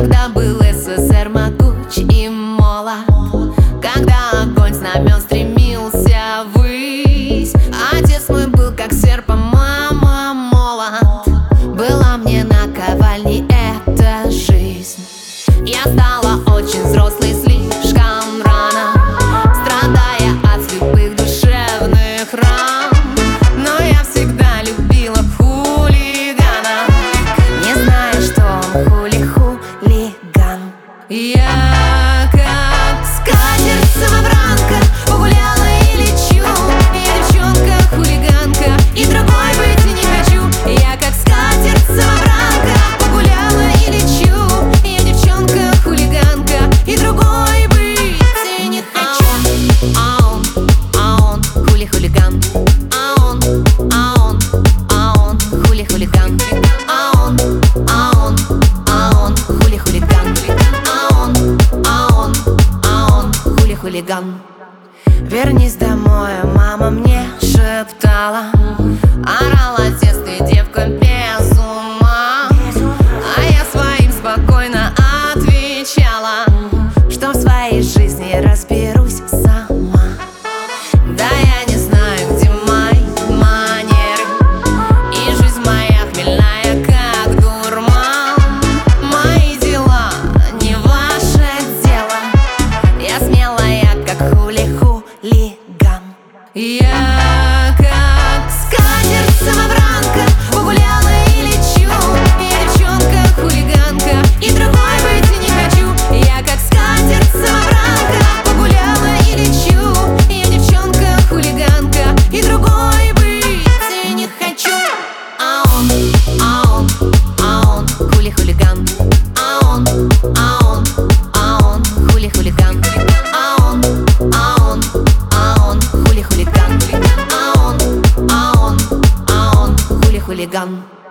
Когда был СССР могуч и молод, когда огонь знамен стремился ввысь. Отец мой был как серп, а мама молот. Была мне наковальней эта жизнь. Я стала очень взрослой слишком рано, страдая от слепых душевных ран. Но я всегда любила хулигана, не зная, что он хулиган. Я как скатерть-самобранка погуляла и лечу. Я девчонка-хулиганка и другой быть и не хочу. Я как скатерть-самобранка погуляла и лечу. Я девчонка-хулиганка и другой быть и не хочу. А он хули-хулиган. А он хули-хулиган. А он хули-хулиган. Хулиган. Вернись домой, мама мне шептала. Орал отец, ты девка без ума. А я своим спокойно отвечала, что в своей жизни разберусь сама. Да я не знаю, где мои манеры, и жизнь моя хмельная, как дурман. Мои дела не ваше дело. Я смелая, как хули-хулиган. Я как скатерть-самобранка погуляла и лечу. Я девчонка-хулиганка и другой быть и не хочу. Я как скатерть-самобранка погуляла и лечу. Я девчонка-хулиганка и другой быть и не хочу. А он хули-хулиган. А он хули-хулиган. Хулиган.